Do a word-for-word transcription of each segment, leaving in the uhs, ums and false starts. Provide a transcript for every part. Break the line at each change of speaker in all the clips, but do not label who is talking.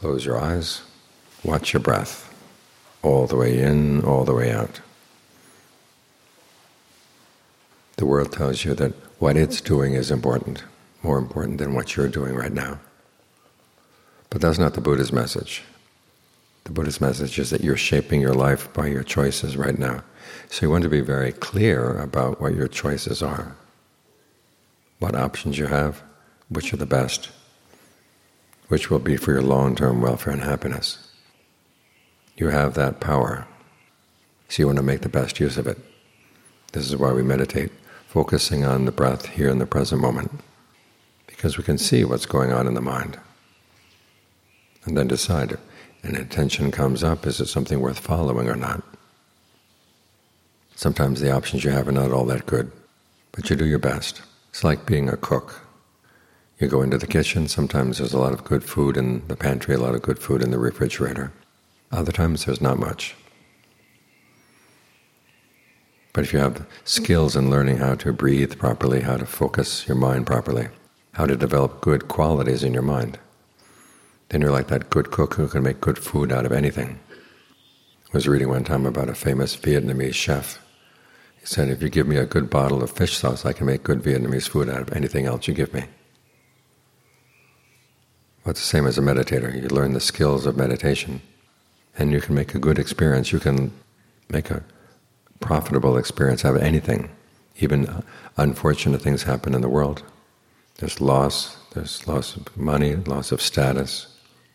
close your eyes, watch your breath, all the way in, all the way out. The world tells you that what it's doing is important, more important than what you're doing right now. But that's not the Buddha's message. The Buddha's message is that you're shaping your life by your choices right now. So you want to be very clear about what your choices are, what options you have, which are the best, which will be for your long-term welfare and happiness. You have that power, so you want to make the best use of it. This is why we meditate, focusing on the breath here in the present moment, because we can see what's going on in the mind, and then decide, if an intention comes up, is it something worth following or not? Sometimes the options you have are not all that good, but you do your best. It's like being a cook. You go into the kitchen, sometimes there's a lot of good food in the pantry, a lot of good food in the refrigerator. Other times there's not much. But if you have skills in learning how to breathe properly, how to focus your mind properly, how to develop good qualities in your mind, then you're like that good cook who can make good food out of anything. I was reading one time about a famous Vietnamese chef. He said, if you give me a good bottle of fish sauce, I can make good Vietnamese food out of anything else you give me. Well, it's the same as a meditator. You learn the skills of meditation, and you can make a good experience. You can make a profitable experience out of anything. Even unfortunate things happen in the world. There's loss, there's loss of money, loss of status,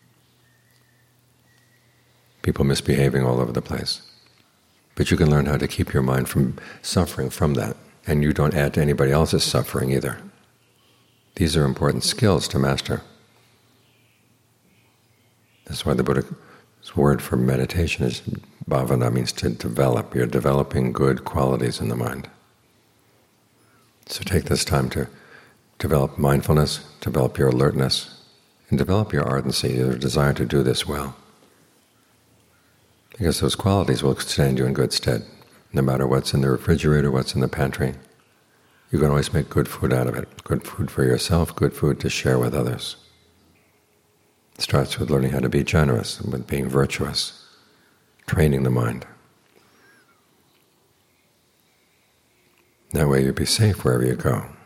people misbehaving all over the place. But you can learn how to keep your mind from suffering from that, and you don't add to anybody else's suffering either. These are important skills to master. That's why the Buddha's word for meditation is bhavana, means to develop. You're developing good qualities in the mind. So take this time to develop mindfulness, develop your alertness, and develop your ardency, your desire to do this well. Because those qualities will stand you in good stead. No matter what's in the refrigerator, what's in the pantry, you can always make good food out of it. Good food for yourself, good food to share with others. It starts with learning how to be generous, with being virtuous, training the mind. That way you'll be safe wherever you go.